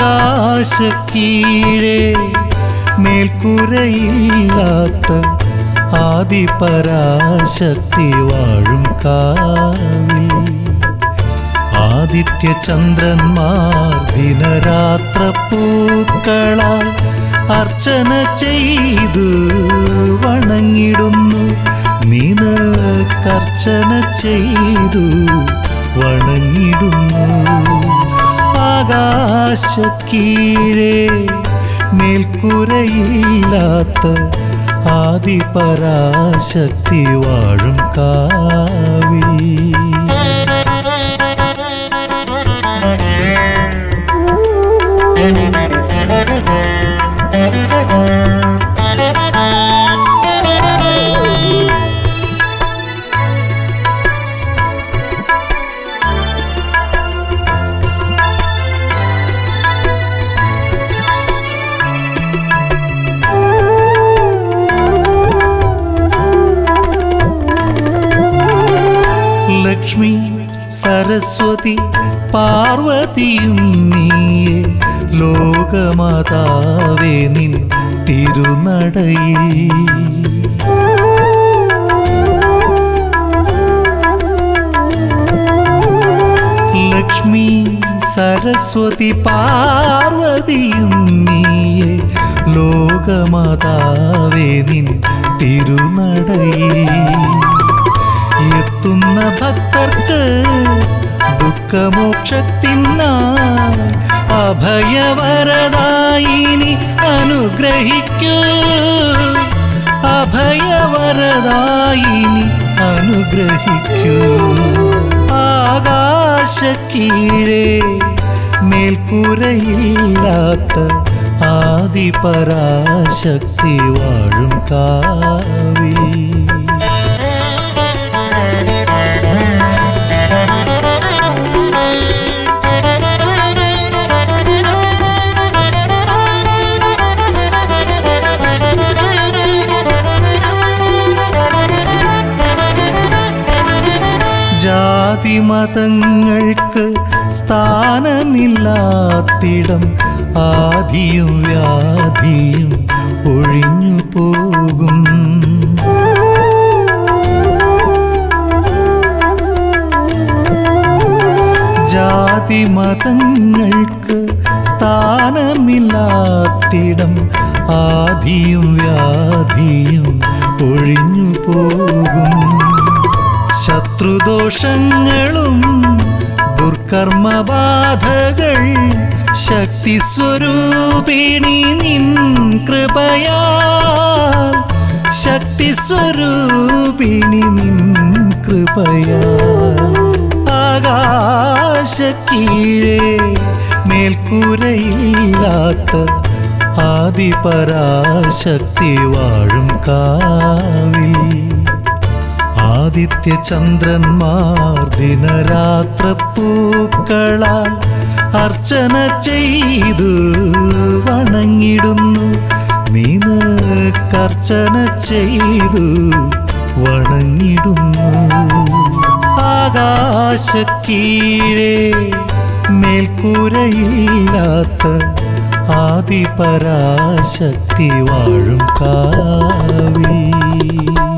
ആകാശക്കീഴേ മേൽക്കൂരയില്ലാത്ത ആദിപരാശക്തി വാഴും കാവിൽ ആദിത്യചന്ദ്രന്മാർ ദിനരാത്ര പൂക്കളാൽ അർച്ചന ചെയ്തു വണങ്ങിടുന്നു. നിനക്കർച്ചന ചെയ്തു വണങ്ങിടുന്നു. ആകാശക്കീഴേ മേൽക്കൂരയില്ലാത്ത ആദിപരാശക്തി വാഴും കാവിൽ ലക്ഷ്മി സരസ്വതി പാർവതിയും നീയേ ലോകമാതാവേ നിൻ തിരുനടയിൽ. ലക്ഷ്മി സരസ്വതി പാർവതിയും നീയേ ലോകമാതാവേ നിൻ തിരുനടയിൽ. എത്തുന്ന ഭക്തർക്ക് ദുഃഖമോക്ഷത്തിനായി അഭയവരദായിനി അനുഗ്രഹിക്കൂ. അഭയവരദായിനി അനുഗ്രഹിക്കൂ. ആകാശക്കീഴേ മേൽക്കൂരയില്ലാത്ത ആദിപരാശക്തി വാഴും കാവിൽ ജാതിമതങ്ങൾക്ക് സ്ഥാനമില്ലാത്തിടം ആദിയും വ്യാധിയും ഒഴിഞ്ഞു പോകും. ജാതിമതങ്ങൾക്ക് സ്ഥാനമില്ലാത്തിടം ആദിയും വ്യാധിയും ഒഴിഞ്ഞു പോകും. ശത്രുദോഷങ്ങളും ദുർകർമ്മബാധകൾ ശക്തി സ്വരൂപിണി നിൻ കൃപയാൽ. ശക്തി സ്വരൂപിണി നിൻ കൃപയാൽ. ആകാശക്കീഴേ മേൽക്കൂരയില്ലാത്ത ആദിപരാശക്തി വാഴും കാവിൽ ആദിത്യചന്ദ്രന്മാർ ദിനരാത്ര പൂക്കളാൽ അർച്ചന ചെയ്തു വണങ്ങിടുന്നു. നിനക്കർച്ചന ചെയ്തു വണങ്ങിടുന്നു. ആകാശക്കീഴേ മേൽക്കൂരയില്ലാത്ത ആദിപരാശക്തി വാഴും കാവിൽ